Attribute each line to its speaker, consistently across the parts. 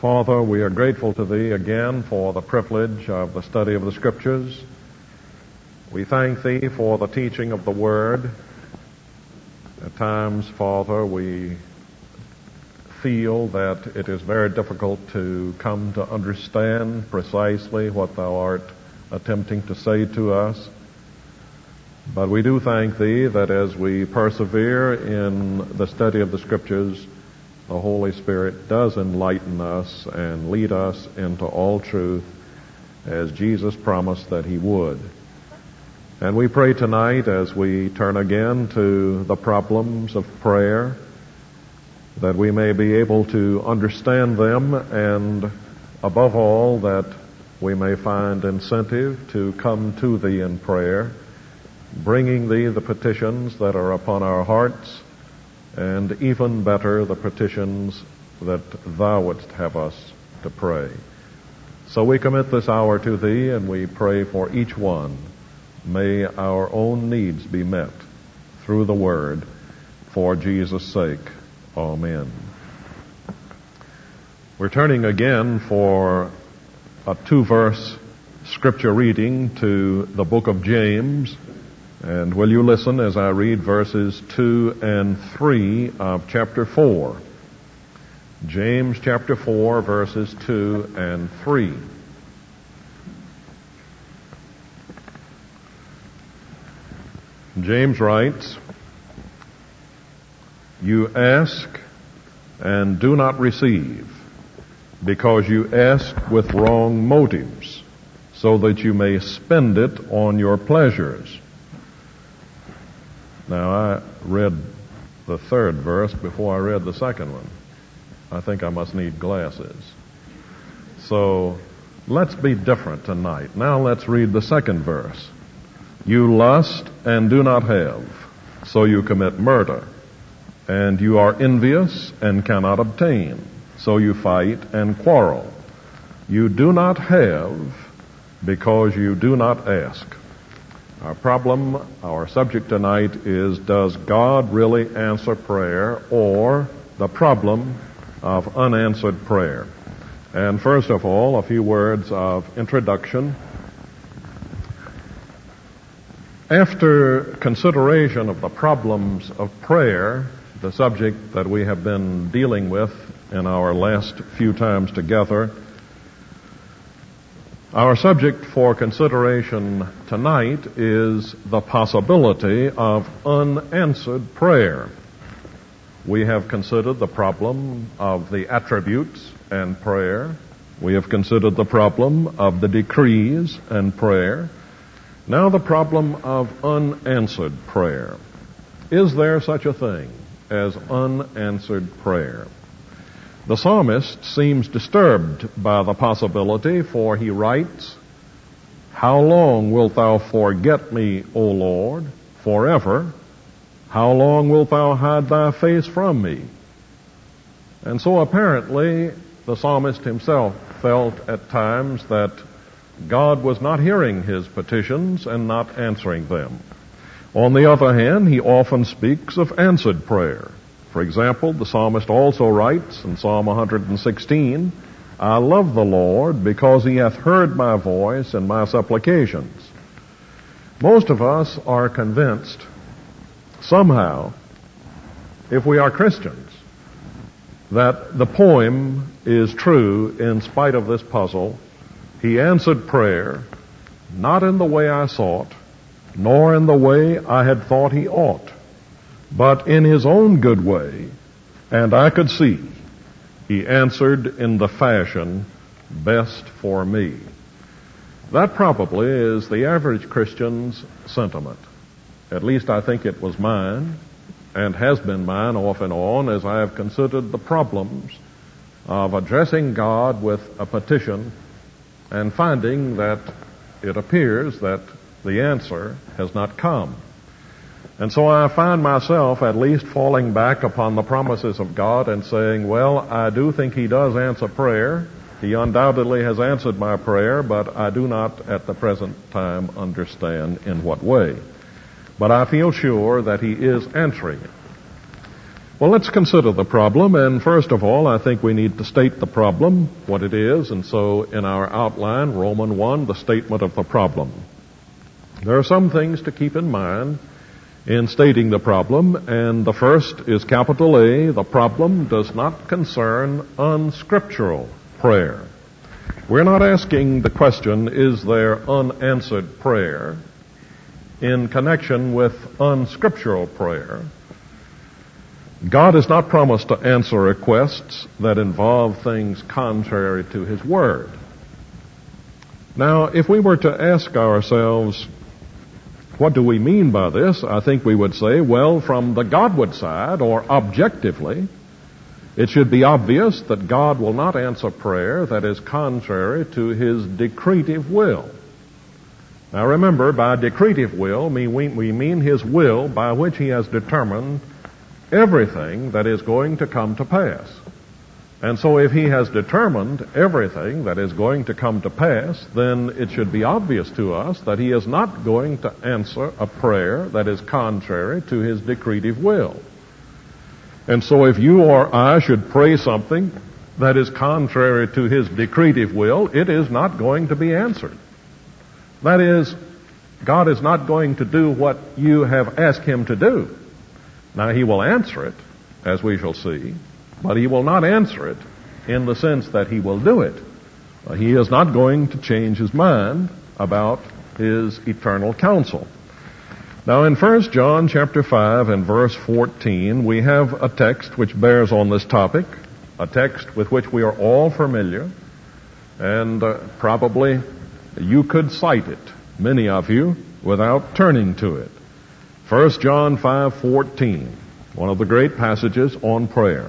Speaker 1: Father, we are grateful to Thee again for the privilege of the study of the Scriptures. We thank Thee for the teaching of the Word. At times, Father, we feel that it is very difficult to come to understand precisely what Thou art attempting to say to us. But we do thank Thee that as we persevere in the study of the Scriptures, the Holy Spirit does enlighten us and lead us into all truth as Jesus promised that He would. And we pray tonight as we turn again to the problems of prayer that we may be able to understand them, and above all that we may find incentive to come to Thee in prayer, bringing Thee the petitions that are upon our hearts, and even better, the petitions that Thou wouldst have us to pray. So we commit this hour to Thee, and we pray for each one. May our own needs be met through the Word, for Jesus' sake. Amen. We're turning again for a 2-verse scripture reading to the book of James. And will you listen as I read verses 2 and 3 of chapter 4? James chapter 4, verses 2 and 3. James writes, "You ask and do not receive, because you ask with wrong motives, so that you may spend it on your pleasures." Now, I read the 3rd verse before I read the 2nd one. I think I must need glasses. So, let's be different tonight. Now let's read the 2nd verse. "You lust and do not have, so you commit murder. And you are envious and cannot obtain, so you fight and quarrel. You do not have because you do not ask." Our subject tonight is, does God really answer prayer, or the problem of unanswered prayer? And first of all, a few words of introduction. After consideration of the problems of prayer, the subject that we have been dealing with in our last few times together, our subject for consideration tonight is the possibility of unanswered prayer. We have considered the problem of the attributes and prayer. We have considered the problem of the decrees and prayer. Now the problem of unanswered prayer. Is there such a thing as unanswered prayer? The psalmist seems disturbed by the possibility, for he writes, "How long wilt thou forget me, O Lord? Forever? How long wilt thou hide thy face from me?" And so apparently the psalmist himself felt at times that God was not hearing his petitions and not answering them. On the other hand, he often speaks of answered prayer. For example, the psalmist also writes in Psalm 116, "I love the Lord because He hath heard my voice and my supplications." Most of us are convinced somehow, if we are Christians, that the poem is true in spite of this puzzle. He answered prayer, not in the way I sought, nor in the way I had thought He ought, but in His own good way, and I could see He answered in the fashion best for me. That probably is the average Christian's sentiment. At least I think it was mine, and has been mine off and on, as I have considered the problems of addressing God with a petition and finding that it appears that the answer has not come. And so I find myself at least falling back upon the promises of God and saying, well, I do think He does answer prayer. He undoubtedly has answered my prayer, but I do not at the present time understand in what way. But I feel sure that He is answering it. Well, let's consider the problem, and first of all, I think we need to state the problem, what it is, and so in our outline, Romans 1, the statement of the problem. There are some things to keep in mind in stating the problem, and the first is capital A, the problem does not concern unscriptural prayer. We're not asking the question, is there unanswered prayer, in connection with unscriptural prayer. God has not promised to answer requests that involve things contrary to His Word. Now, if we were to ask ourselves, what do we mean by this? I think we would say, well, from the Godward side, or objectively, it should be obvious that God will not answer prayer that is contrary to His decretive will. Now remember, by decretive will, we mean His will by which He has determined everything that is going to come to pass. And so if He has determined everything that is going to come to pass, then it should be obvious to us that He is not going to answer a prayer that is contrary to His decretive will. And so if you or I should pray something that is contrary to His decretive will, it is not going to be answered. That is, God is not going to do what you have asked Him to do. Now, He will answer it, as we shall see, but He will not answer it in the sense that He will do it. He is not going to change His mind about His eternal counsel. Now, in 1 John chapter 5 and verse 14, we have a text which bears on this topic, a text with which we are all familiar, and probably you could cite it, many of you, without turning to it. 1 John 5:14, one of the great passages on prayer.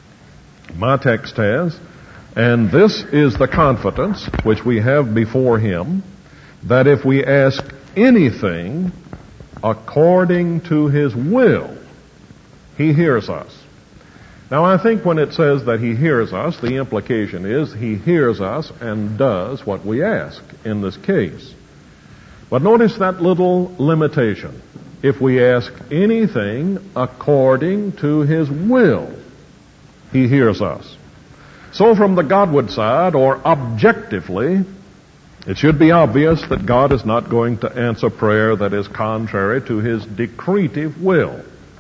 Speaker 1: My text has, and this is the confidence which we have before Him, that if we ask anything according to His will, He hears us. Now I think when it says that He hears us, the implication is He hears us and does what we ask in this case. But notice that little limitation. If we ask anything according to His will, He hears us. So from the Godward side, or objectively, it should be obvious that God is not going to answer prayer that is contrary to His decretive will.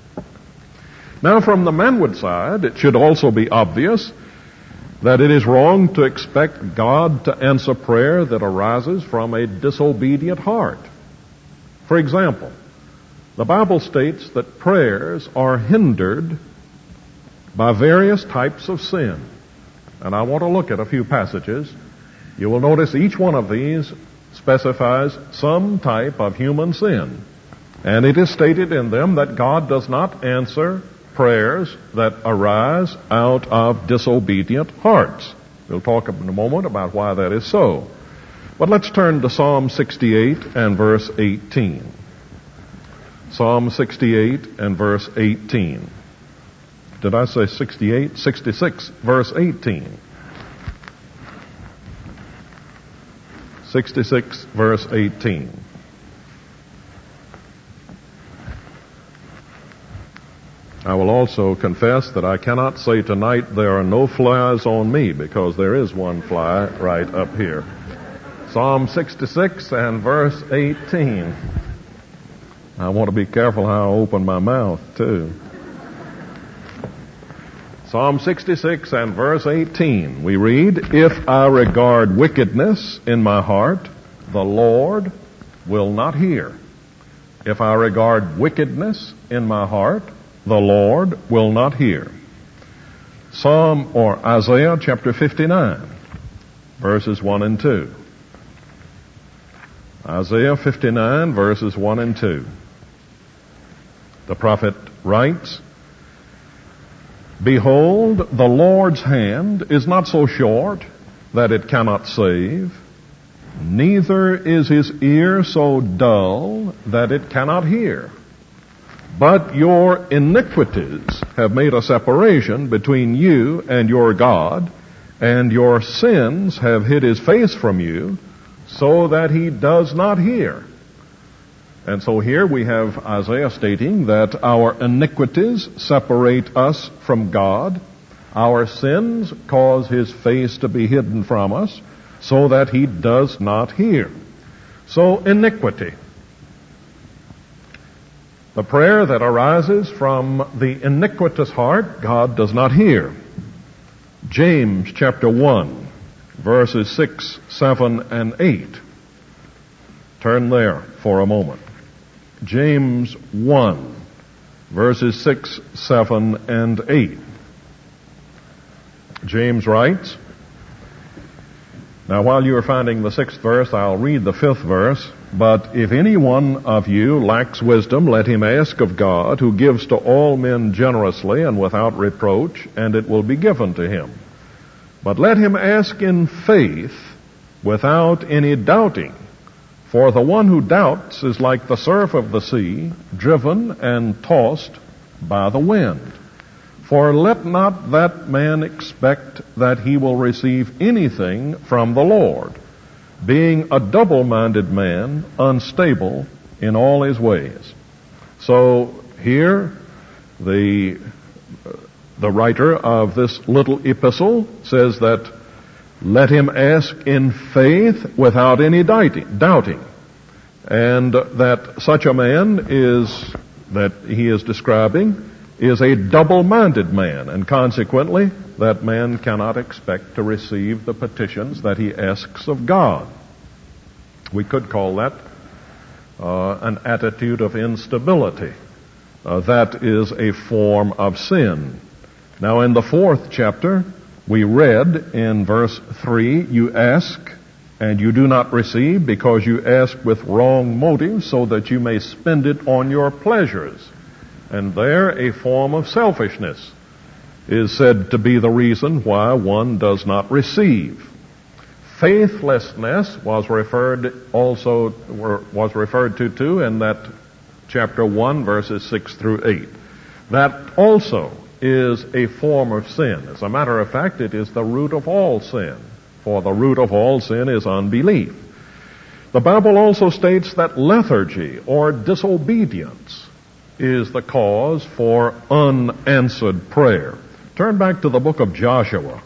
Speaker 1: Now from the manward side, it should also be obvious that it is wrong to expect God to answer prayer that arises from a disobedient heart. For example, the Bible states that prayers are hindered by various types of sin. And I want to look at a few passages. You will notice each one of these specifies some type of human sin. And it is stated in them that God does not answer prayers that arise out of disobedient hearts. We'll talk in a moment about why that is so. But let's turn to Psalm 68 and verse 18. Psalm 68 and verse 18. Did I say 68? 66, verse 18. 66, verse 18. I will also confess that I cannot say tonight there are no flies on me, because there is one fly right up here. Psalm 66 and verse 18. I want to be careful how I open my mouth, too. Psalm 66 and verse 18, we read, "If I regard wickedness in my heart, the Lord will not hear. If I regard wickedness in my heart, the Lord will not hear." Isaiah chapter 59, verses 1 and 2. Isaiah 59, verses 1 and 2. The prophet writes, "Behold, the Lord's hand is not so short that it cannot save, neither is His ear so dull that it cannot hear. But your iniquities have made a separation between you and your God, and your sins have hid His face from you, so that He does not hear." And so here we have Isaiah stating that our iniquities separate us from God. Our sins cause his face to be hidden from us so that he does not hear. So iniquity. The prayer that arises from the iniquitous heart, God does not hear. James chapter 1, verses 6, 7, and 8. Turn there for a moment. James 1, verses 6, 7, and 8. James writes, now while you are finding the 6th verse, I'll read the 5th verse. But if any one of you lacks wisdom, let him ask of God, who gives to all men generously and without reproach, and it will be given to him. But let him ask in faith, without any doubting. For the one who doubts is like the surf of the sea, driven and tossed by the wind. For let not that man expect that he will receive anything from the Lord, being a double-minded man, unstable in all his ways. So here, the writer of this little epistle says that let him ask in faith without any doubting. And that such a man that he is describing is a double-minded man, and consequently, that man cannot expect to receive the petitions that he asks of God. We could call that an attitude of instability. That is a form of sin. Now, in the 4th chapter, we read in verse 3, you ask, and you do not receive, because you ask with wrong motives, so that you may spend it on your pleasures. And there, a form of selfishness is said to be the reason why one does not receive. Faithlessness was referred to too in that chapter 1, verses 6 through 8. That also is a form of sin. As a matter of fact, it is the root of all sin. For the root of all sin is unbelief. The Bible also states that lethargy or disobedience is the cause for unanswered prayer. Turn back to the book of Joshua.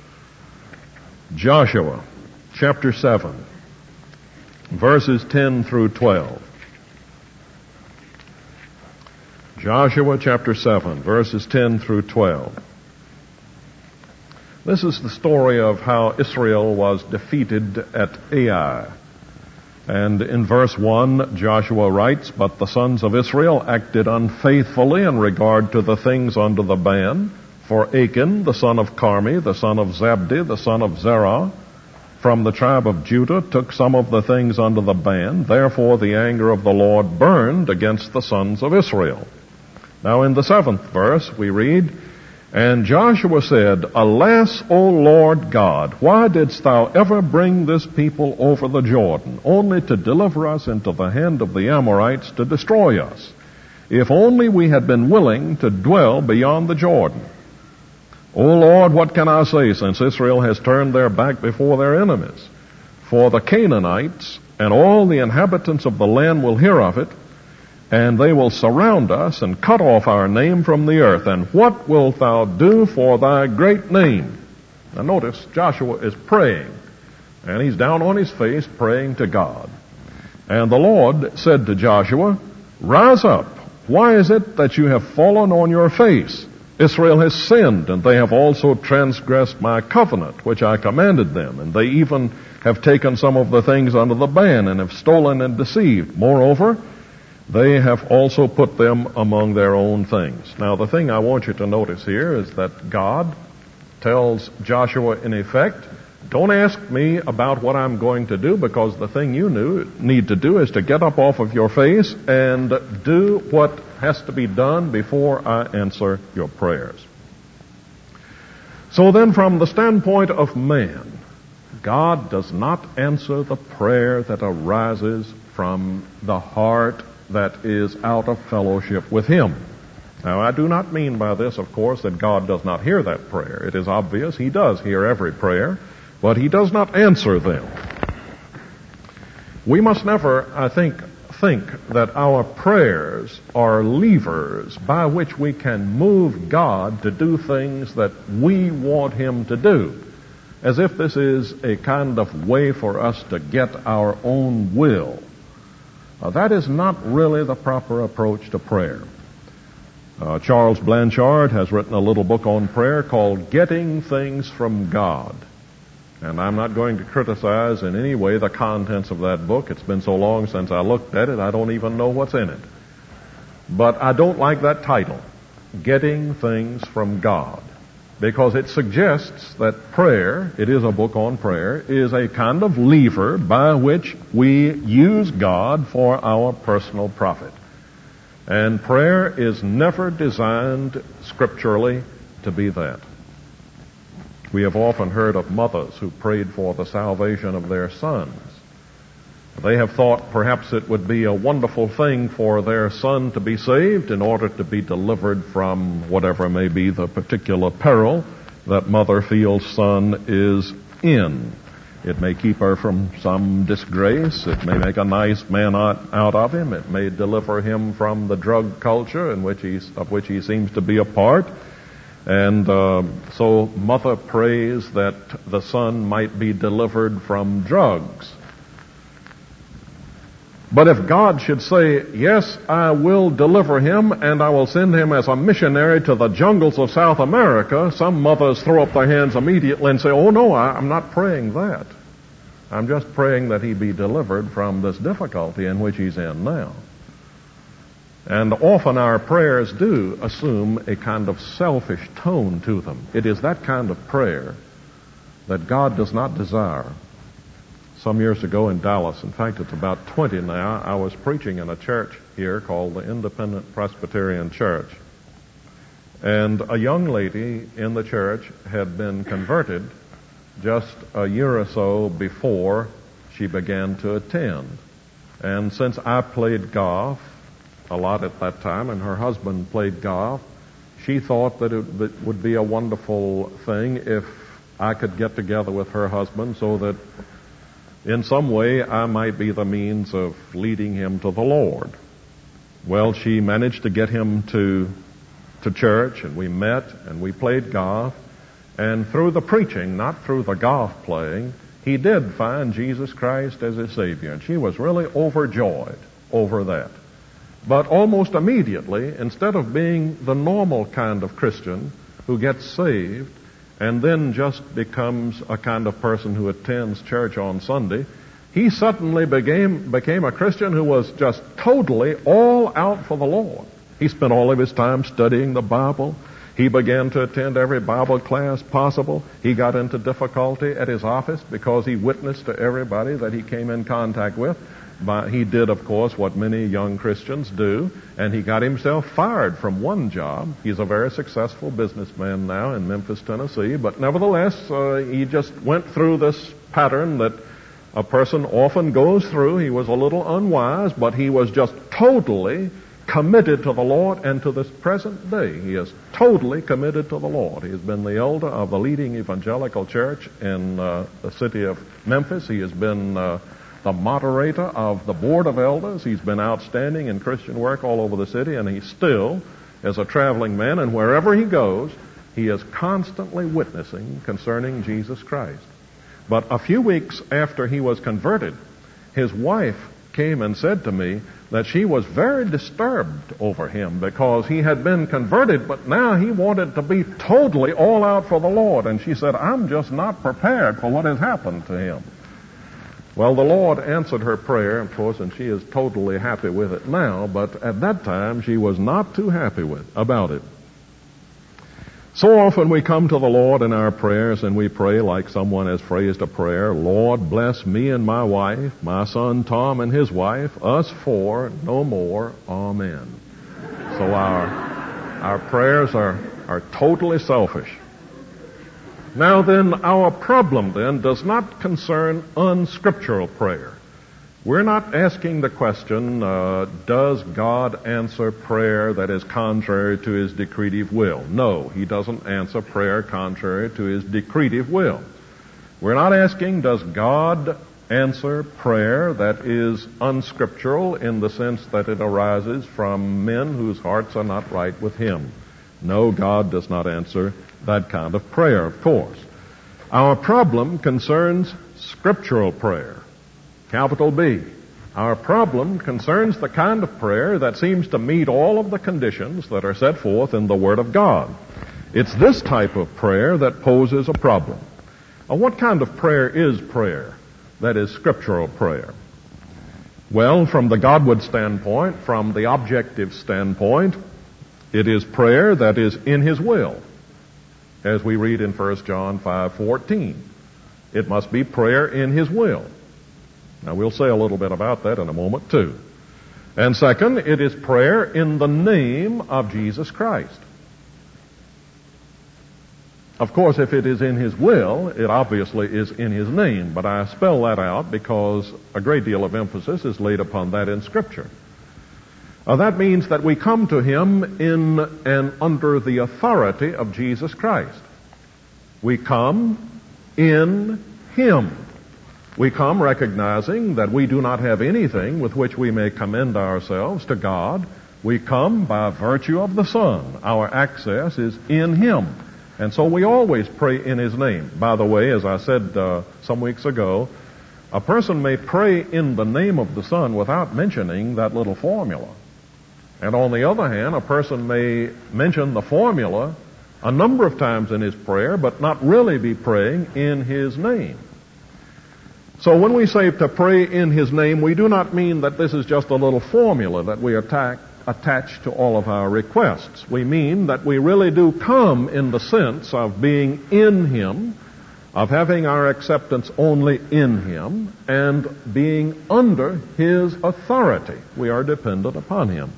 Speaker 1: Joshua, chapter 7, verses 10 through 12. Joshua, chapter 7, verses 10 through 12. This is the story of how Israel was defeated at Ai. And in verse 1, Joshua writes, but the sons of Israel acted unfaithfully in regard to the things under the ban. For Achan, the son of Carmi, the son of Zabdi, the son of Zerah, from the tribe of Judah, took some of the things under the ban. Therefore the anger of the Lord burned against the sons of Israel. Now in the 7th verse, we read, and Joshua said, alas, O Lord God, why didst thou ever bring this people over the Jordan, only to deliver us into the hand of the Amorites to destroy us? If only we had been willing to dwell beyond the Jordan. O Lord, what can I say, since Israel has turned their back before their enemies? For the Canaanites and all the inhabitants of the land will hear of it, and they will surround us and cut off our name from the earth. And what wilt thou do for thy great name? Now notice, Joshua is praying, and he's down on his face praying to God. And the Lord said to Joshua, rise up. Why is it that you have fallen on your face? Israel has sinned, and they have also transgressed my covenant, which I commanded them. And they even have taken some of the things under the ban, and have stolen and deceived. Moreover, they have also put them among their own things. Now, the thing I want you to notice here is that God tells Joshua, in effect, don't ask me about what I'm going to do, because the thing you need to do is to get up off of your face and do what has to be done before I answer your prayers. So then, from the standpoint of man, God does not answer the prayer that arises from the heart that is out of fellowship with Him. Now, I do not mean by this, of course, that God does not hear that prayer. It is obvious He does hear every prayer, but He does not answer them. We must never, I think, think that our prayers are levers by which we can move God to do things that we want Him to do, as if this is a kind of way for us to get our own will. That is not really the proper approach to prayer. Charles Blanchard has written a little book on prayer called Getting Things from God. And I'm not going to criticize in any way the contents of that book. It's been so long since I looked at it, I don't even know what's in it. But I don't like that title, Getting Things from God, because it suggests that prayer, it is a book on prayer, is a kind of lever by which we use God for our personal profit. And prayer is never designed scripturally to be that. We have often heard of mothers who prayed for the salvation of their sons. They have thought perhaps it would be a wonderful thing for their son to be saved in order to be delivered from whatever may be the particular peril that mother feels son is in. It may keep her from some disgrace. It may make a nice man out of him. It may deliver him from the drug culture of which he seems to be a part. And so mother prays that the son might be delivered from drugs. But if God should say, yes, I will deliver him and I will send him as a missionary to the jungles of South America, some mothers throw up their hands immediately and say, oh no, I'm not praying that. I'm just praying that he be delivered from this difficulty in which he's in now. And often our prayers do assume a kind of selfish tone to them. It is that kind of prayer that God does not desire. Some years ago in Dallas, in fact it's about 20 now, I was preaching in a church here called the Independent Presbyterian Church. And a young lady in the church had been converted just a year or so before she began to attend. And since I played golf a lot at that time, and her husband played golf, she thought that it would be a wonderful thing if I could get together with her husband so that in some way I might be the means of leading him to the Lord. Well, she managed to get him to church, and we met, and we played golf, and through the preaching, not through the golf playing, he did find Jesus Christ as his Savior, and she was really overjoyed over that. But almost immediately, instead of being the normal kind of Christian who gets saved and then just becomes a kind of person who attends church on Sunday, he suddenly became a Christian who was just totally all out for the Lord. He spent all of his time studying the Bible. He began to attend every Bible class possible. He got into difficulty at his office because he witnessed to everybody that he came in contact with. But he did, of course, what many young Christians do, and he got himself fired from one job. He's a very successful businessman now in Memphis, Tennessee, but nevertheless, he just went through this pattern that a person often goes through. He was a little unwise, but he was just totally committed to the Lord, and to this present day, he is totally committed to the Lord. He has been the elder of the leading evangelical church in the city of Memphis. He has been the moderator of the board of elders. He's been outstanding in Christian work all over the city, and he still is a traveling man, and wherever he goes, he is constantly witnessing concerning Jesus Christ. But a few weeks after he was converted, his wife came and said to me that she was very disturbed over him because he had been converted, but now he wanted to be totally all out for the Lord. And she said, I'm just not prepared for what has happened to him. Well, the Lord answered her prayer, of course, and she is totally happy with it now, but at that time she was not too happy about it. So often we come to the Lord in our prayers and we pray like someone has phrased a prayer, Lord, bless me and my wife, my son Tom and his wife, us four, no more, amen. So our prayers are totally selfish. Now then, our problem then does not concern unscriptural prayer. We're not asking the question, does God answer prayer that is contrary to His decretive will? No, He doesn't answer prayer contrary to His decretive will. We're not asking, does God answer prayer that is unscriptural in the sense that it arises from men whose hearts are not right with Him. No, God does not answer that kind of prayer, of course. Our problem concerns scriptural prayer, capital B. Our problem concerns the kind of prayer that seems to meet all of the conditions that are set forth in the Word of God. It's this type of prayer that poses a problem. Now, what kind of prayer is prayer that is scriptural prayer? Well, from the Godward standpoint, from the objective standpoint, it is prayer that is in His will, as we read in 1 John 5:14. It must be prayer in His will. Now, we'll say a little bit about that in a moment, too. And second, it is prayer in the name of Jesus Christ. Of course, if it is in His will, it obviously is in His name, but I spell that out because a great deal of emphasis is laid upon that in Scripture. That means that we come to Him in and under the authority of Jesus Christ. We come in Him. We come recognizing that we do not have anything with which we may commend ourselves to God. We come by virtue of the Son. Our access is in Him. And so we always pray in His name. By the way, as I said some weeks ago, a person may pray in the name of the Son without mentioning that little formula. And on the other hand, a person may mention the formula a number of times in his prayer, but not really be praying in His name. So when we say to pray in His name, we do not mean that this is just a little formula that we attach to all of our requests. We mean that we really do come in the sense of being in Him, of having our acceptance only in Him, and being under His authority. We are dependent upon Him.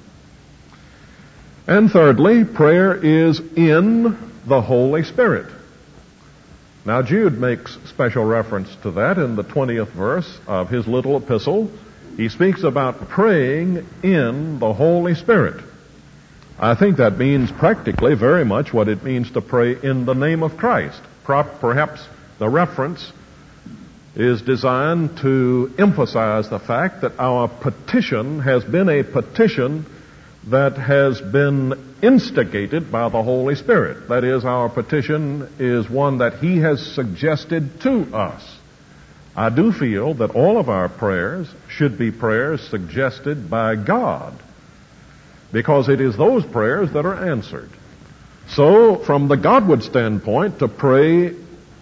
Speaker 1: And thirdly, prayer is in the Holy Spirit. Now, Jude makes special reference to that in the 20th verse of his little epistle. He speaks about praying in the Holy Spirit. I think that means practically very much what it means to pray in the name of Christ. Perhaps the reference is designed to emphasize the fact that our petition has been a petition that has been instigated by the Holy Spirit. That is, our petition is one that He has suggested to us. I do feel that all of our prayers should be prayers suggested by God, because it is those prayers that are answered. So, from the Godward standpoint, to pray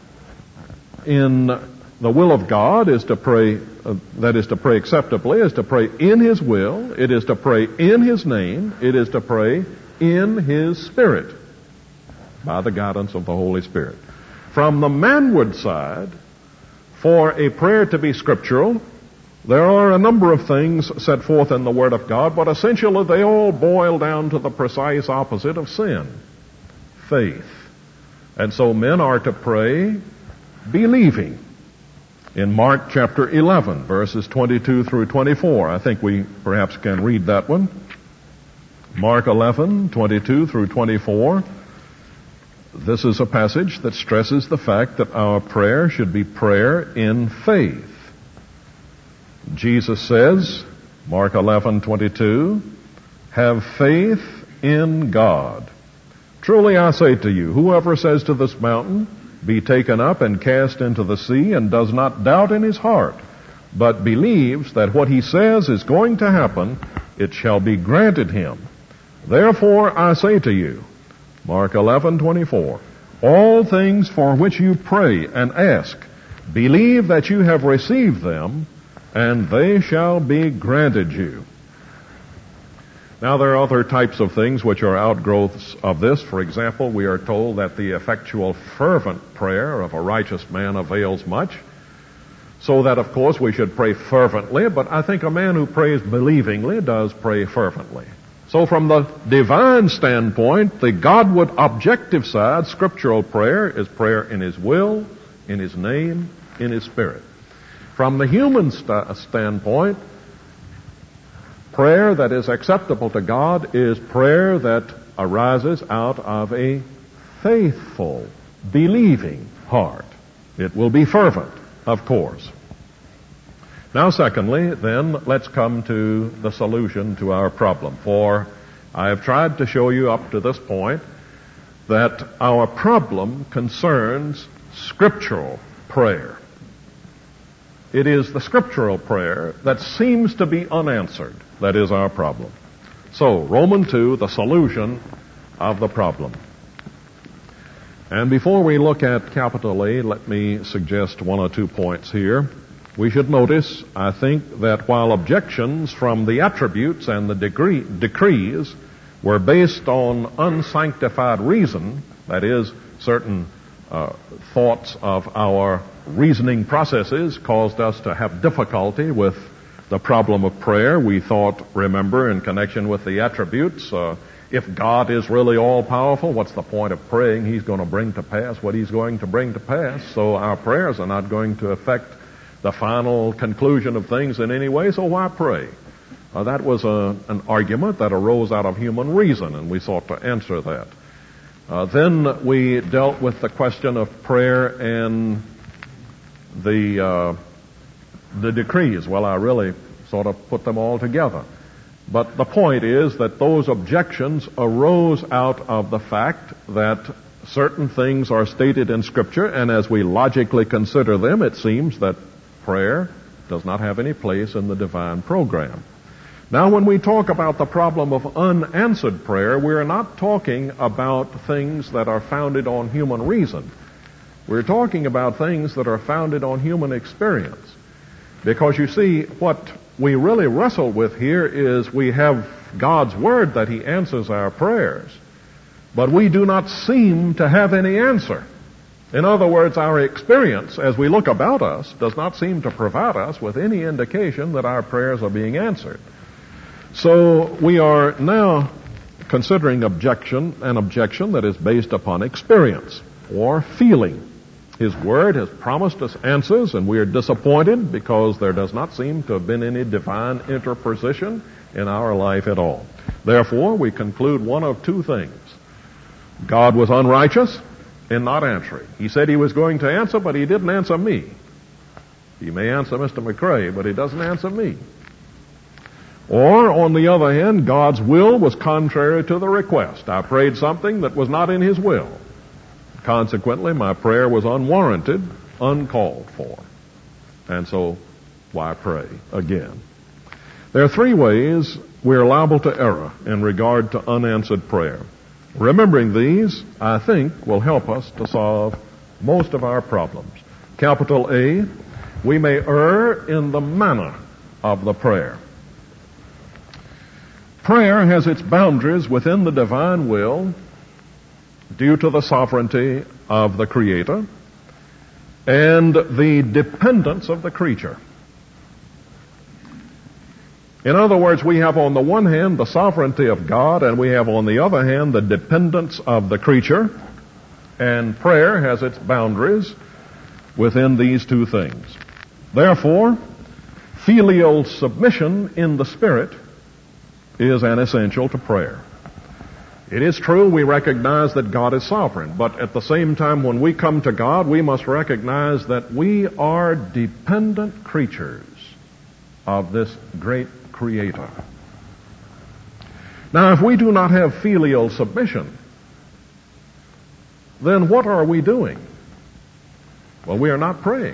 Speaker 1: in the will of God is to pray, that is to pray acceptably, is to pray in His will, it is to pray in His name, it is to pray in His Spirit, by the guidance of the Holy Spirit. From the manward side, for a prayer to be scriptural, there are a number of things set forth in the Word of God, but essentially they all boil down to the precise opposite of sin, faith. And so men are to pray believing. In Mark chapter 11, verses 22 through 24, I think we perhaps can read that one. Mark 11, 22 through 24. This is a passage that stresses the fact that our prayer should be prayer in faith. Jesus says, Mark 11:22, "Have faith in God. Truly I say to you, whoever says to this mountain, be taken up and cast into the sea, and does not doubt in his heart, but believes that what he says is going to happen, it shall be granted him. Therefore I say to you," Mark 11:24, "all things for which you pray and ask, believe that you have received them, and they shall be granted you." Now, there are other types of things which are outgrowths of this. For example, we are told that the effectual, fervent prayer of a righteous man avails much. So that, of course, we should pray fervently, but I think a man who prays believingly does pray fervently. So from the divine standpoint, the Godward objective side, scriptural prayer, is prayer in His will, in His name, in His Spirit. From the human standpoint, prayer that is acceptable to God is prayer that arises out of a faithful, believing heart. It will be fervent, of course. Now, secondly, then, let's come to the solution to our problem. For I have tried to show you up to this point that our problem concerns scriptural prayer. It is the scriptural prayer that seems to be unanswered that is our problem. So, Romans 2, the solution of the problem. And before we look at capital A, let me suggest one or 2 points here. We should notice, I think, that while objections from the attributes and the decrees were based on unsanctified reason, that is, certain thoughts of our reasoning processes caused us to have difficulty with the problem of prayer. We thought, remember, in connection with the attributes, if God is really all-powerful, what's the point of praying? He's going to bring to pass what He's going to bring to pass, so our prayers are not going to affect the final conclusion of things in any way, so why pray? That was an argument that arose out of human reason, and we sought to answer that. Then we dealt with the question of prayer and the decrees. Well, I really sort of put them all together. But the point is that those objections arose out of the fact that certain things are stated in Scripture, and as we logically consider them, it seems that prayer does not have any place in the divine program. Now, when we talk about the problem of unanswered prayer, we're not talking about things that are founded on human reason. We're talking about things that are founded on human experience. Because you see, what we really wrestle with here is we have God's Word that He answers our prayers, but we do not seem to have any answer. In other words, our experience as we look about us does not seem to provide us with any indication that our prayers are being answered. So we are now considering an objection that is based upon experience or feeling. His Word has promised us answers, and we are disappointed because there does not seem to have been any divine interposition in our life at all. Therefore, we conclude one of 2 things. God was unrighteous in not answering. He said He was going to answer, but He didn't answer me. He may answer Mr. McCrae, but He doesn't answer me. Or, on the other hand, God's will was contrary to the request. I prayed something that was not in His will. Consequently, my prayer was unwarranted, uncalled for. And so, why pray again? There are 3 ways we're liable to error in regard to unanswered prayer. Remembering these, I think, will help us to solve most of our problems. Capital A, we may err in the manner of the prayer. Prayer has its boundaries within the divine will due to the sovereignty of the Creator and the dependence of the creature. In other words, we have on the one hand the sovereignty of God, and we have on the other hand the dependence of the creature, and prayer has its boundaries within these 2 things. Therefore, filial submission in the Spirit is an essential to prayer. It is true we recognize that God is sovereign, but at the same time when we come to God, we must recognize that we are dependent creatures of this great Creator. Now, if we do not have filial submission, then what are we doing? Well, we are not praying.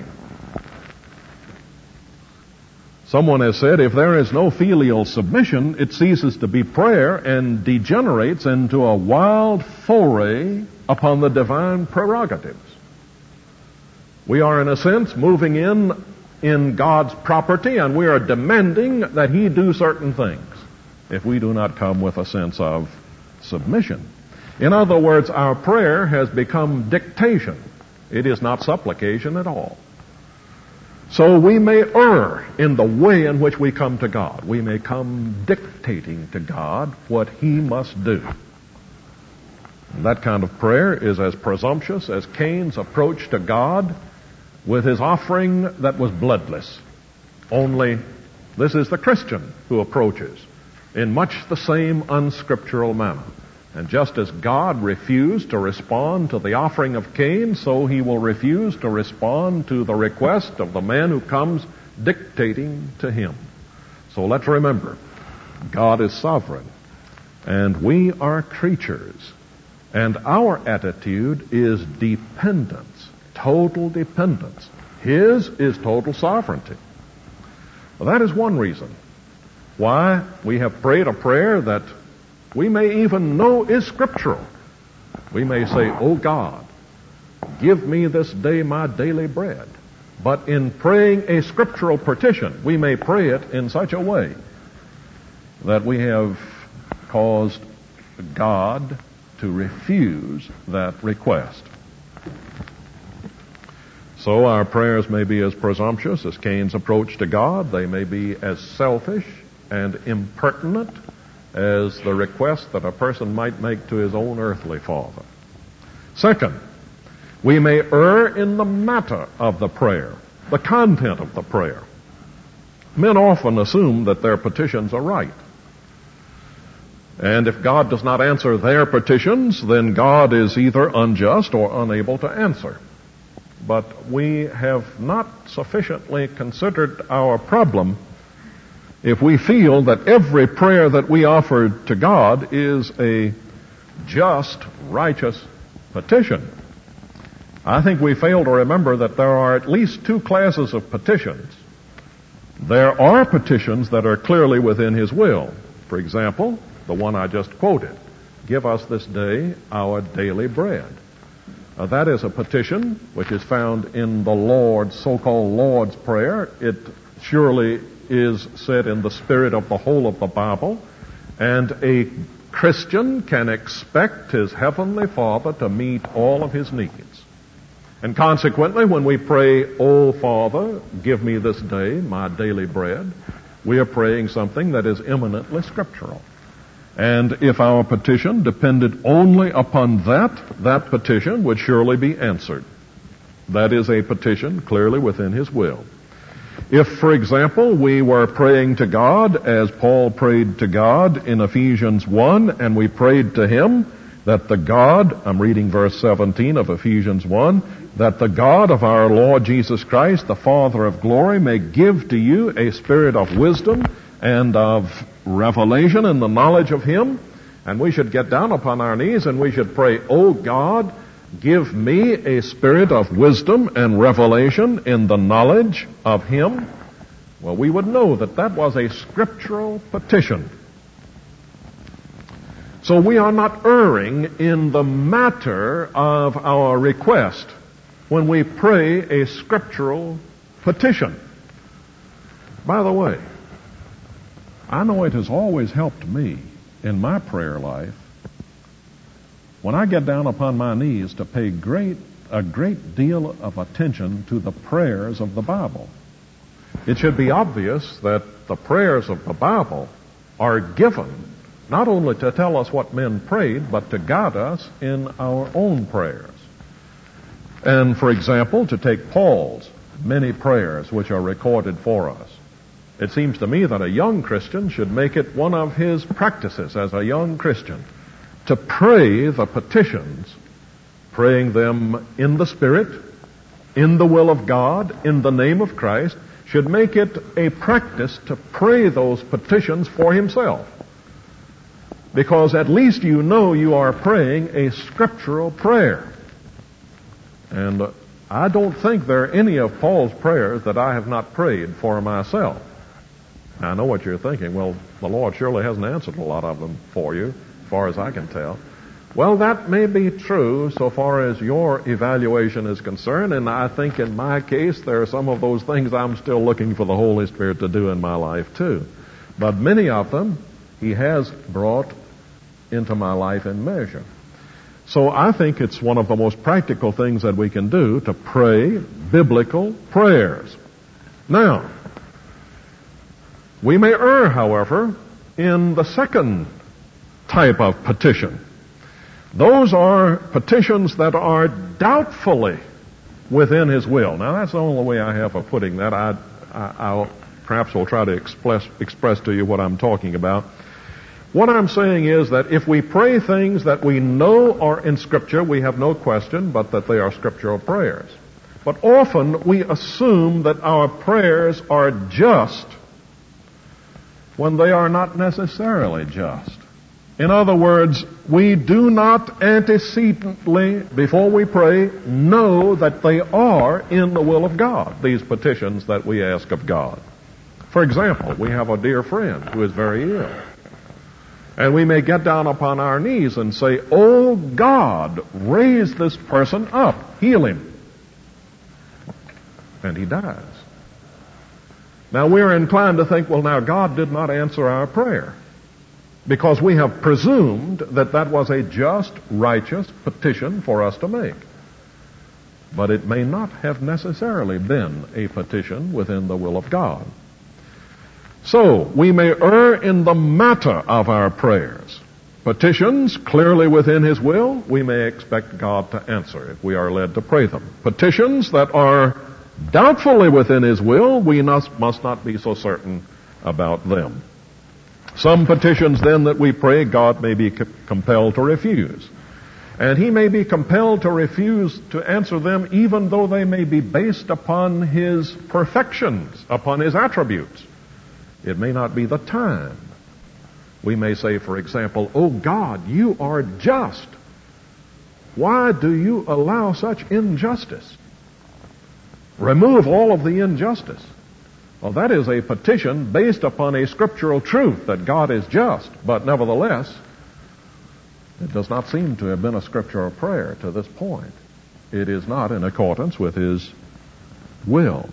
Speaker 1: Someone has said, if there is no filial submission, it ceases to be prayer and degenerates into a wild foray upon the divine prerogatives. We are, in a sense, moving in God's property, and we are demanding that He do certain things if we do not come with a sense of submission. In other words, our prayer has become dictation. It is not supplication at all. So we may err in the way in which we come to God. We may come dictating to God what He must do. And that kind of prayer is as presumptuous as Cain's approach to God with his offering that was bloodless. Only this is the Christian who approaches in much the same unscriptural manner. And just as God refused to respond to the offering of Cain, so He will refuse to respond to the request of the man who comes dictating to Him. So let's remember, God is sovereign, and we are creatures, and our attitude is dependence, total dependence. His is total sovereignty. Well, that is one reason why we have prayed a prayer that we may even know is scriptural. We may say, "O God, give me this day my daily bread." But in praying a scriptural petition, we may pray it in such a way that we have caused God to refuse that request. So our prayers may be as presumptuous as Cain's approach to God. They may be as selfish and impertinent as the request that a person might make to his own earthly father. Second, we may err in the matter of the prayer, the content of the prayer. Men often assume that their petitions are right. And if God does not answer their petitions, then God is either unjust or unable to answer. But we have not sufficiently considered our problem if we feel that every prayer that we offer to God is a just, righteous petition. I think we fail to remember that there are at least two classes of petitions. There are petitions that are clearly within His will. For example, the one I just quoted, "Give us this day our daily bread." That is a petition which is found in the Lord's, so-called Lord's Prayer. It surely is said in the spirit of the whole of the Bible, and a Christian can expect his Heavenly Father to meet all of his needs. And consequently, when we pray, "O Father, give me this day my daily bread," we are praying something that is eminently scriptural. And if our petition depended only upon that petition would surely be answered. That is a petition clearly within His will. If, for example, we were praying to God as Paul prayed to God in Ephesians 1, and we prayed to Him that the God, I'm reading verse 17 of Ephesians 1, that the God of our Lord Jesus Christ, the Father of glory, may give to you a spirit of wisdom and of revelation in the knowledge of Him. And we should get down upon our knees and we should pray, "O God, give me a spirit of wisdom and revelation in the knowledge of Him." Well, we would know that that was a scriptural petition. So we are not erring in the matter of our request when we pray a scriptural petition. By the way, I know it has always helped me in my prayer life when I get down upon my knees to pay a great deal of attention to the prayers of the Bible. It should be obvious that the prayers of the Bible are given not only to tell us what men prayed, but to guide us in our own prayers. And, for example, to take Paul's many prayers which are recorded for us. It seems to me that a young Christian should make it one of his practices as a young Christian to pray the petitions, praying them in the Spirit, in the will of God, in the name of Christ, should make it a practice to pray those petitions for himself. Because at least you know you are praying a scriptural prayer. And I don't think there are any of Paul's prayers that I have not prayed for myself. I know what you're thinking. Well, the Lord surely hasn't answered a lot of them for you, as far as I can tell. Well, that may be true so far as your evaluation is concerned, and I think in my case there are some of those things I'm still looking for the Holy Spirit to do in my life too. But many of them He has brought into my life in measure. So I think it's one of the most practical things that we can do to pray biblical prayers. Now, we may err, however, in the second type of petition. Those are petitions that are doubtfully within His will. Now, that's the only way I have of putting that. I'll perhaps will try to express to you what I'm talking about. What I'm saying is that if we pray things that we know are in Scripture, we have no question but that they are scriptural prayers. But often we assume that our prayers are just when they are not necessarily just. In other words, we do not antecedently, before we pray, know that they are in the will of God, these petitions that we ask of God. For example, we have a dear friend who is very ill. And we may get down upon our knees and say, "Oh God, raise this person up, heal him." And he dies. Now we are inclined to think, well, now God did not answer our prayer, because we have presumed that that was a just, righteous petition for us to make. But it may not have necessarily been a petition within the will of God. So, we may err in the matter of our prayers. Petitions clearly within His will, we may expect God to answer if we are led to pray them. Petitions that are doubtfully within His will, we must not be so certain about them. Some petitions then that we pray, God may be compelled to refuse. And He may be compelled to refuse to answer them even though they may be based upon His perfections, upon His attributes. It may not be the time. We may say, for example, "Oh God, you are just. Why do you allow such injustice? Remove all of the injustice." Well, that is a petition based upon a scriptural truth that God is just, but nevertheless, it does not seem to have been a scriptural prayer to this point. It is not in accordance with His will.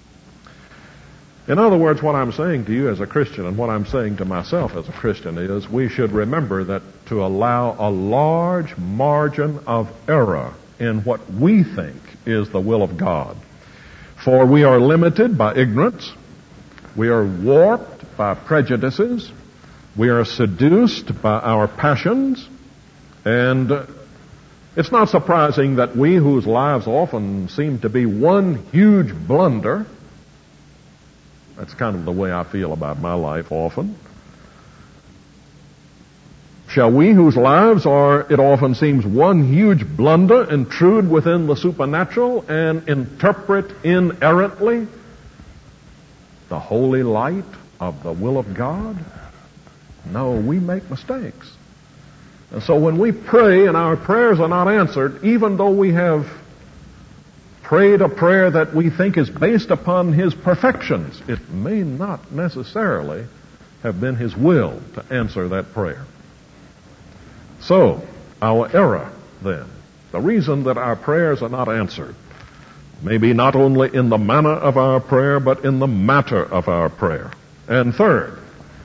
Speaker 1: In other words, what I'm saying to you as a Christian and what I'm saying to myself as a Christian is we should remember that to allow a large margin of error in what we think is the will of God. For we are limited by ignorance, we are warped by prejudices, we are seduced by our passions, and it's not surprising that we whose lives often seem to be one huge blunder, that's kind of the way I feel about my life often. Shall we whose lives are, it often seems, one huge blunder, intrude within the supernatural and interpret inerrantly the holy light of the will of God? No, we make mistakes. And so when we pray and our prayers are not answered, even though we have prayed a prayer that we think is based upon His perfections, it may not necessarily have been His will to answer that prayer. So, our error, then, the reason that our prayers are not answered, may be not only in the manner of our prayer, but in the matter of our prayer. And third,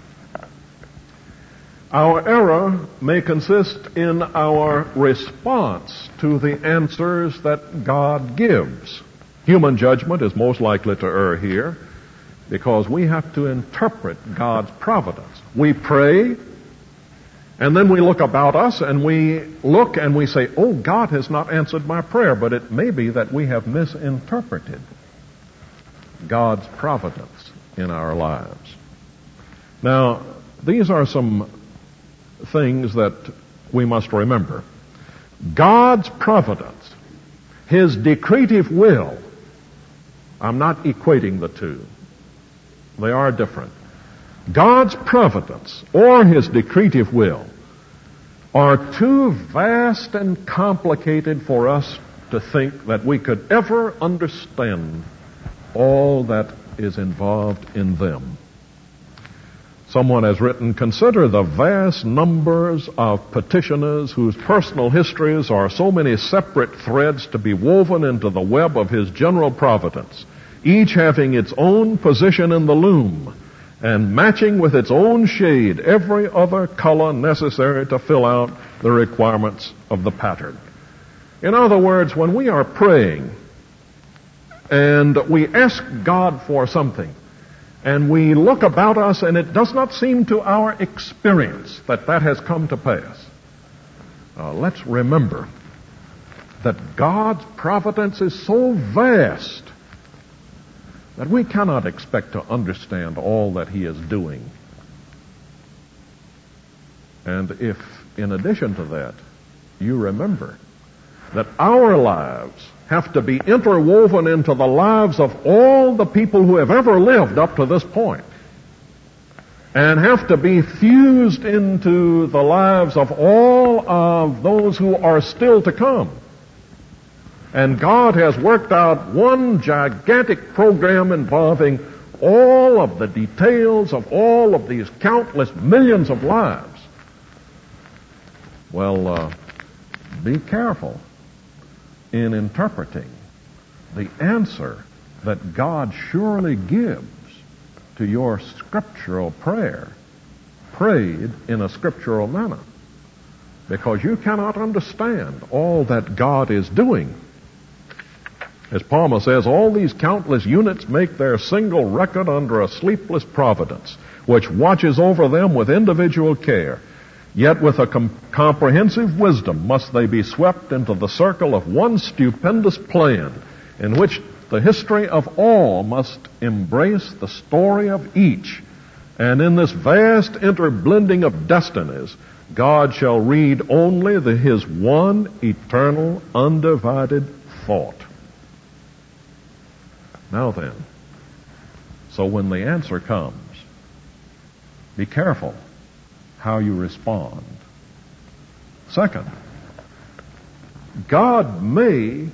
Speaker 1: our error may consist in our response to the answers that God gives. Human judgment is most likely to err here, because we have to interpret God's providence. We pray, and then we look about us and we look and we say, "Oh, God has not answered my prayer," but it may be that we have misinterpreted God's providence in our lives. Now, these are some things that we must remember. God's providence, His decretive will, I'm not equating the two. They are different. God's providence or His decretive will are too vast and complicated for us to think that we could ever understand all that is involved in them. Someone has written, "Consider the vast numbers of petitioners whose personal histories are so many separate threads to be woven into the web of His general providence, each having its own position in the loom, and matching with its own shade every other color necessary to fill out the requirements of the pattern." In other words, when we are praying and we ask God for something, and we look about us and it does not seem to our experience that that has come to pass, let's remember that God's providence is so vast that we cannot expect to understand all that He is doing. And if, in addition to that, you remember that our lives have to be interwoven into the lives of all the people who have ever lived up to this point, and have to be fused into the lives of all of those who are still to come. And God has worked out one gigantic program involving all of the details of all of these countless millions of lives. Well, be careful in interpreting the answer that God surely gives to your scriptural prayer, prayed in a scriptural manner, because you cannot understand all that God is doing. As Palmer says, all these countless units make their single record under a sleepless providence, which watches over them with individual care. Yet with a comprehensive wisdom must they be swept into the circle of one stupendous plan, in which the history of all must embrace the story of each. And in this vast interblending of destinies, God shall read only His one eternal, undivided thought. Now then, so when the answer comes, be careful how you respond. Second, God may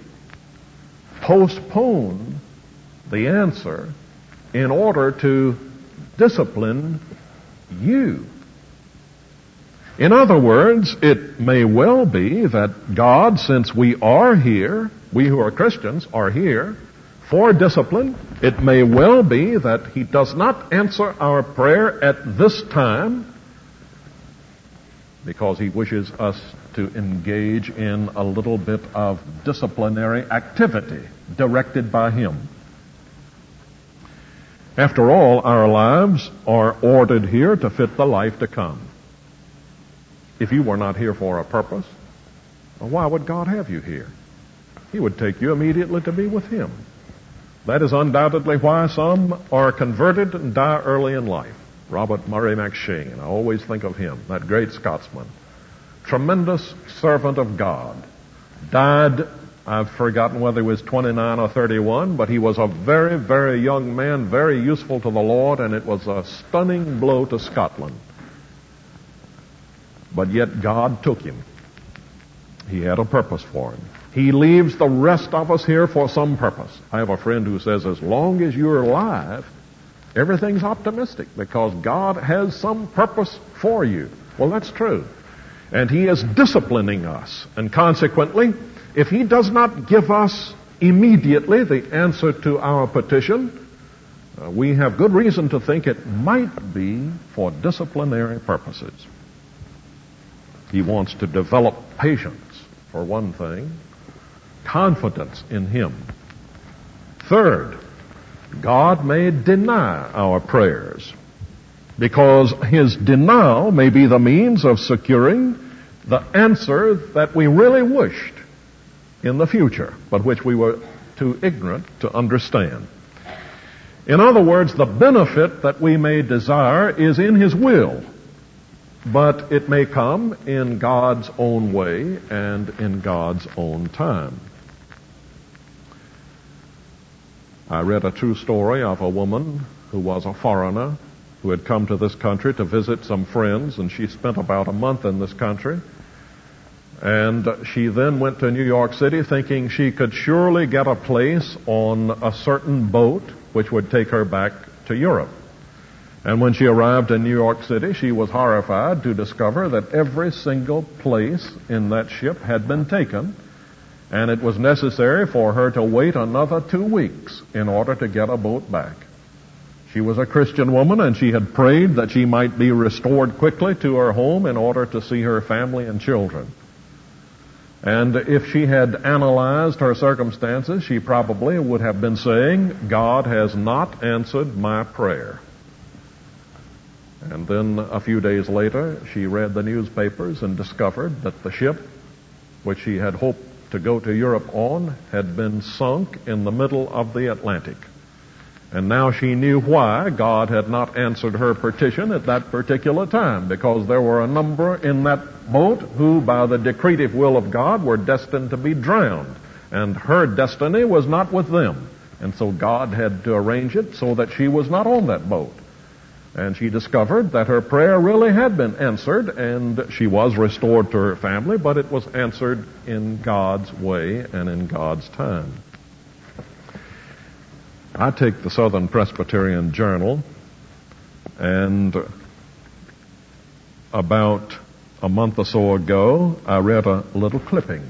Speaker 1: postpone the answer in order to discipline you. In other words, it may well be that God, since we are here, we who are Christians are here for discipline, it may well be that He does not answer our prayer at this time because He wishes us to engage in a little bit of disciplinary activity directed by Him. After all, our lives are ordered here to fit the life to come. If you were not here for a purpose, well, why would God have you here? He would take you immediately to be with Him. That is undoubtedly why some are converted and die early in life. Robert Murray McCheyne, I always think of him, that great Scotsman. Tremendous servant of God. Died, I've forgotten whether he was 29 or 31, but he was a very, very young man, very useful to the Lord, and it was a stunning blow to Scotland. But yet God took him. He had a purpose for him. He leaves the rest of us here for some purpose. I have a friend who says, as long as you're alive, everything's optimistic because God has some purpose for you. Well, that's true. And He is disciplining us. And consequently, if He does not give us immediately the answer to our petition, we have good reason to think it might be for disciplinary purposes. He wants to develop patience, for one thing, confidence in Him. Third, God may deny our prayers because His denial may be the means of securing the answer that we really wished in the future, but which we were too ignorant to understand. In other words, the benefit that we may desire is in His will, but it may come in God's own way and in God's own time. I read a true story of a woman who was a foreigner who had come to this country to visit some friends, and she spent about a month in this country. And she then went to New York City thinking she could surely get a place on a certain boat which would take her back to Europe. And when she arrived in New York City, she was horrified to discover that every single place in that ship had been taken, and it was necessary for her to wait another 2 weeks in order to get a boat back. She was a Christian woman, and she had prayed that she might be restored quickly to her home in order to see her family and children. And if she had analyzed her circumstances, she probably would have been saying, God has not answered my prayer. And then a few days later, she read the newspapers and discovered that the ship, which she had hoped to go to Europe on, had been sunk in the middle of the Atlantic. And now she knew why God had not answered her petition at that particular time, because there were a number in that boat who, by the decretive will of God, were destined to be drowned. and her destiny was not with them. And so God had to arrange it so that she was not on that boat. And she discovered that her prayer really had been answered, and she was restored to her family, but it was answered in God's way and in God's time. I take the Southern Presbyterian Journal, and about a month or so ago, I read a little clipping.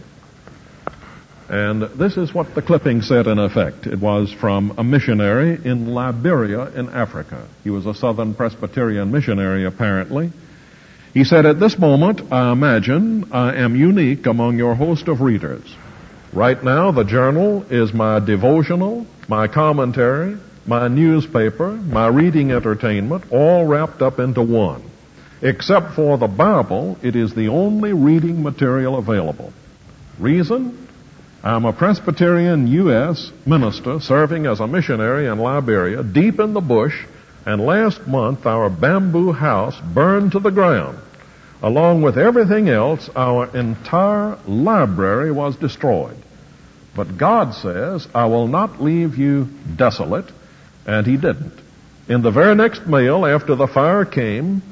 Speaker 1: And this is what the clipping said in effect. It was from a missionary in Liberia in Africa. He was a Southern Presbyterian missionary, apparently. He said, "At this moment, I imagine I am unique among your host of readers. Right now, the journal is my devotional, my commentary, my newspaper, my reading entertainment, all wrapped up into one. Except for the Bible, it is the only reading material available. Reason? I'm a Presbyterian U.S. minister serving as a missionary in Liberia, deep in the bush, and last month our bamboo house burned to the ground. Along with everything else, our entire library was destroyed. But God says, I will not leave you desolate, and He didn't. In the very next mail after the fire came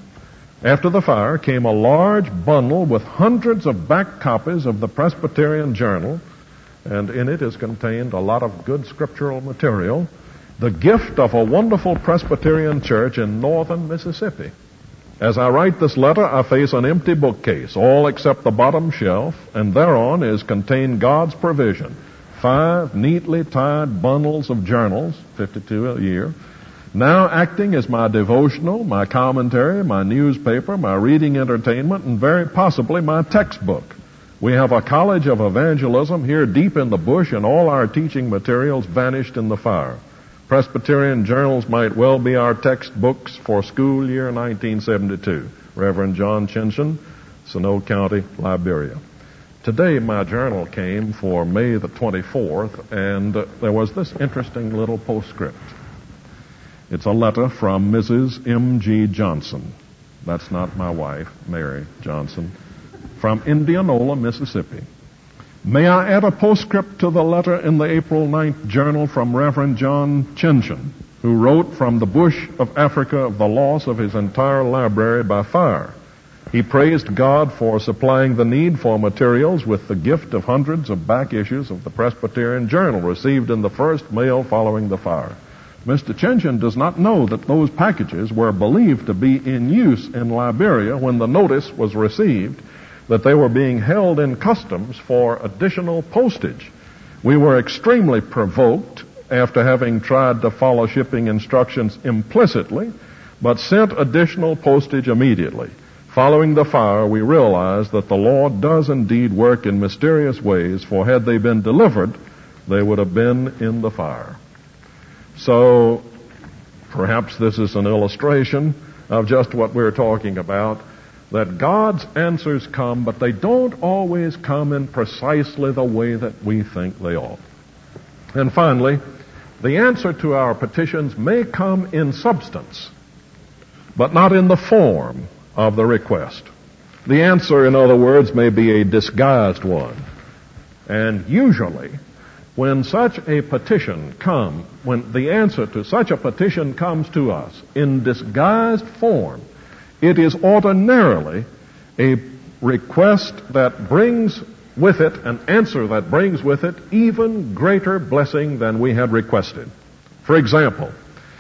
Speaker 1: a large bundle with hundreds of back copies of the Presbyterian Journal, and in it is contained a lot of good scriptural material, the gift of a wonderful Presbyterian church in northern Mississippi. As I write this letter, I face an empty bookcase, all except the bottom shelf, and thereon is contained God's provision. 5 neatly tied bundles of journals, 52 a year, now acting as my devotional, my commentary, my newspaper, my reading entertainment, and very possibly my textbook. We have a college of evangelism here deep in the bush, and all our teaching materials vanished in the fire. Presbyterian journals might well be our textbooks for school year 1972. Reverend John Chinchin, Snow County, Liberia. Today my journal came for May the 24th, and there was this interesting little postscript. It's a letter from Mrs. M.G. Johnson. That's not my wife, Mary Johnson. From Indianola, Mississippi. May I add a postscript to the letter in the April 9th journal from Reverend John Chinchin, who wrote from the bush of Africa of the loss of his entire library by fire. He praised God for supplying the need for materials with the gift of hundreds of back issues of the Presbyterian Journal received in the first mail following the fire. Mr. Chinchin does not know that those packages were believed to be in use in Liberia when the notice was received that they were being held in customs for additional postage. We were extremely provoked after having tried to follow shipping instructions implicitly, but sent additional postage immediately. Following the fire, we realized that the Lord does indeed work in mysterious ways, for had they been delivered, they would have been in the fire. So, perhaps this is an illustration of just what we're talking about, that God's answers come, but they don't always come in precisely the way that we think they ought. And finally, the answer to our petitions may come in substance, but not in the form of the request. The answer, in other words, may be a disguised one. And usually, when such a petition comes, when the answer to such a petition comes to us in disguised form, it is ordinarily a request that brings with it, an answer that brings with it even greater blessing than we had requested. For example,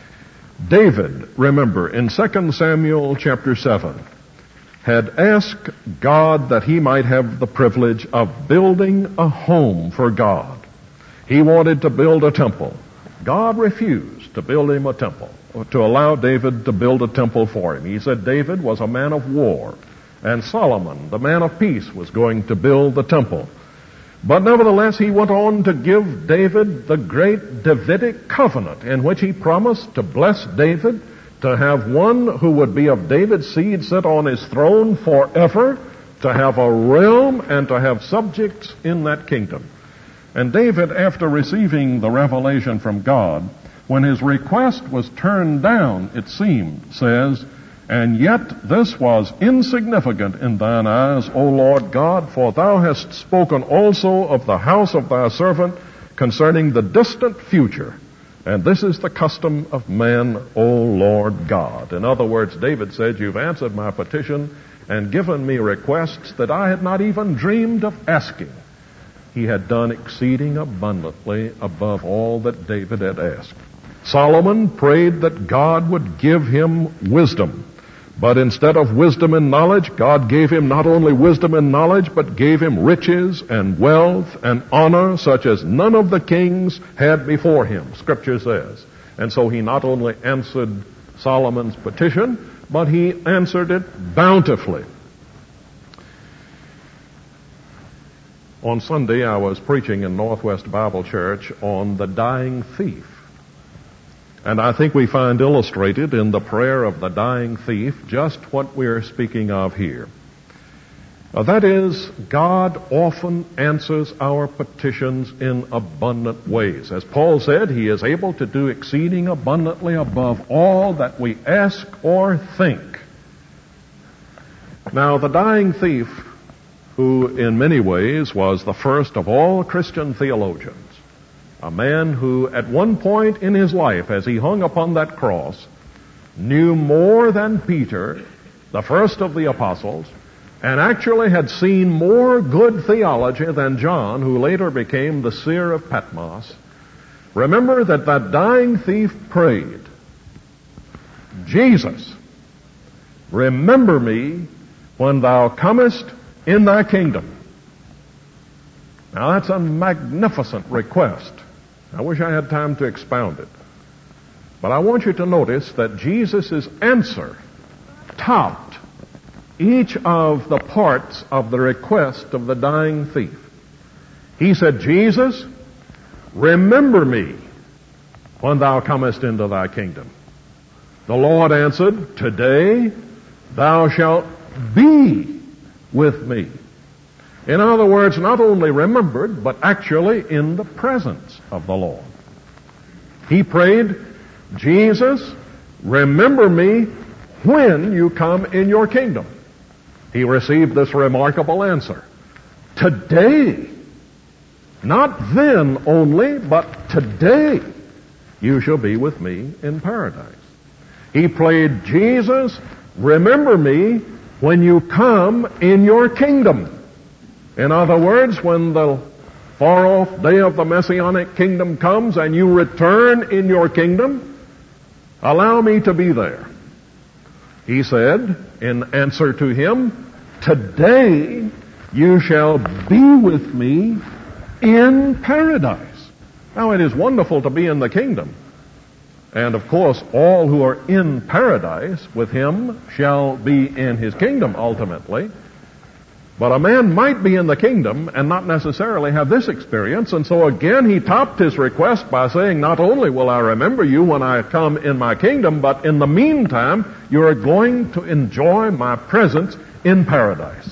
Speaker 1: David, remember, in 2 Samuel chapter 7, had asked God that he might have the privilege of building a home for God. He wanted to build a temple. God refused to build him a temple, to allow David to build a temple for him. He said David was a man of war, and Solomon, the man of peace, was going to build the temple. But nevertheless, he went on to give David the great Davidic covenant, in which he promised to bless David, to have one who would be of David's seed sit on his throne forever, to have a realm, and to have subjects in that kingdom. And David, after receiving the revelation from God, when his request was turned down, it seemed, says, And yet this was insignificant in thine eyes, O Lord God, for thou hast spoken also of the house of thy servant concerning the distant future. And this is the custom of man, O Lord God. In other words, David said, you've answered my petition and given me requests that I had not even dreamed of asking. He had done exceeding abundantly above all that David had asked. Solomon prayed that God would give him wisdom. But instead of wisdom and knowledge, God gave him not only wisdom and knowledge, but gave him riches and wealth and honor such as none of the kings had before him, Scripture says. And so he not only answered Solomon's petition, but he answered it bountifully. On Sunday, I was preaching in Northwest Bible Church on the dying thief. And I think we find illustrated in the prayer of the dying thief just what we're speaking of here. That is, God often answers our petitions in abundant ways. As Paul said, he is able to do exceeding abundantly above all that we ask or think. Now, the dying thief, who in many ways was the first of all Christian theologians, a man who at one point in his life, as he hung upon that cross, knew more than Peter, the first of the apostles, and actually had seen more good theology than John, who later became the seer of Patmos. Remember that dying thief prayed, Jesus, remember me when thou comest in thy kingdom. Now that's a magnificent request. I wish I had time to expound it. But I want you to notice that Jesus' answer topped each of the parts of the request of the dying thief. He said, Jesus, remember me when thou comest into thy kingdom. The Lord answered, today thou shalt be with me. In other words, not only remembered, but actually in the presence of the Lord. He prayed, Jesus, remember me when you come in your kingdom. He received this remarkable answer. Today, not then only, but today, you shall be with me in paradise. He prayed, Jesus, remember me when you come in your kingdom. In other words, when the far-off day of the Messianic kingdom comes and you return in your kingdom, allow me to be there. He said, in answer to him, today you shall be with me in paradise. Now, it is wonderful to be in the kingdom. And, of course, all who are in paradise with him shall be in his kingdom ultimately. But a man might be in the kingdom and not necessarily have this experience, and so again he topped his request by saying, not only will I remember you when I come in my kingdom, but in the meantime, you are going to enjoy my presence in paradise.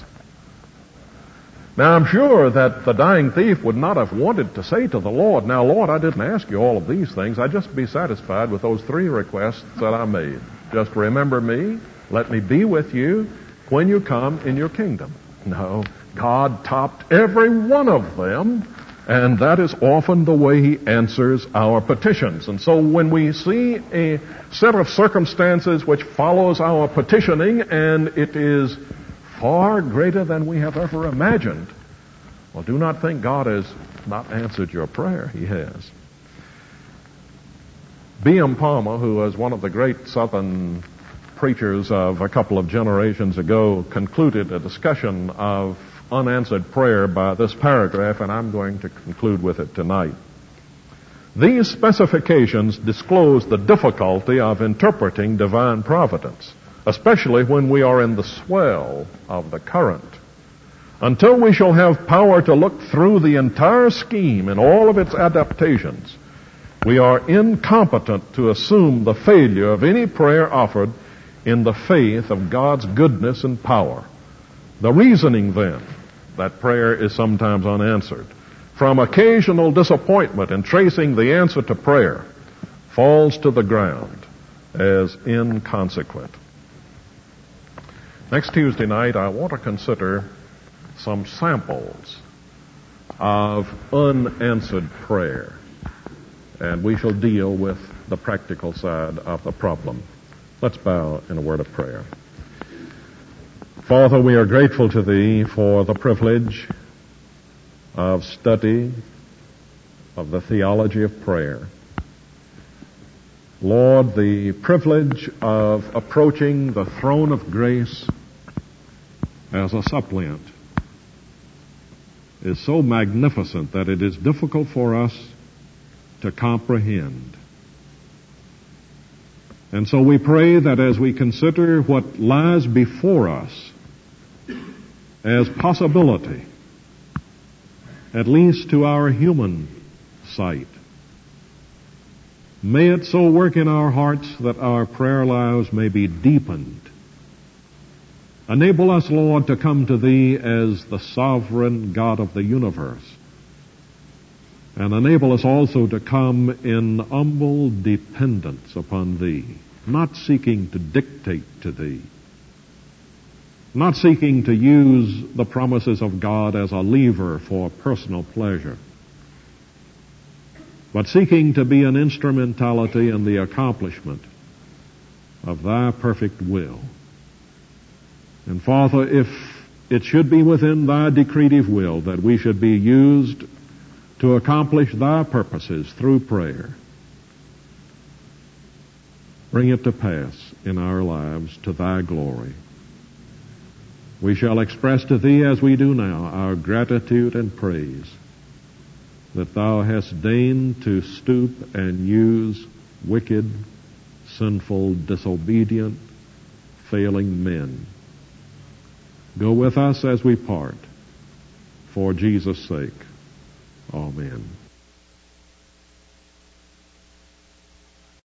Speaker 1: Now, I'm sure that the dying thief would not have wanted to say to the Lord, now, Lord, I didn't ask you all of these things. I'd just be satisfied with those three requests that I made. Just remember me, let me be with you when you come in your kingdom. No, God topped every one of them, and that is often the way he answers our petitions. And so when we see a set of circumstances which follows our petitioning, and it is far greater than we have ever imagined, well, do not think God has not answered your prayer. He has. B.M. Palmer, who was one of the great Southern preachers of a couple of generations ago, concluded a discussion of unanswered prayer by this paragraph, and I'm going to conclude with it tonight. These specifications disclose the difficulty of interpreting divine providence, especially when we are in the swell of the current. Until we shall have power to look through the entire scheme and all of its adaptations, we are incompetent to assume the failure of any prayer offered in the faith of God's goodness and power. The reasoning, then, that prayer is sometimes unanswered, from occasional disappointment in tracing the answer to prayer, falls to the ground as inconsequent. Next Tuesday night, I want to consider some samples of unanswered prayer. And we shall deal with the practical side of the problem. Let's bow in a word of prayer. Father, we are grateful to Thee for the privilege of study of the theology of prayer. Lord, the privilege of approaching the throne of grace as a suppliant is so magnificent that it is difficult for us to comprehend. And so we pray that as we consider what lies before us as possibility, at least to our human sight, may it so work in our hearts that our prayer lives may be deepened. Enable us, Lord, to come to Thee as the sovereign God of the universe. And enable us also to come in humble dependence upon Thee, not seeking to dictate to Thee, not seeking to use the promises of God as a lever for personal pleasure, but seeking to be an instrumentality in the accomplishment of Thy perfect will. And Father, if it should be within Thy decretive will that we should be used to accomplish Thy purposes through prayer, bring it to pass in our lives to Thy glory. We shall express to Thee, as we do now, our gratitude and praise that Thou hast deigned to stoop and use wicked, sinful, disobedient, failing men. Go with us as we part, for Jesus' sake. Amen.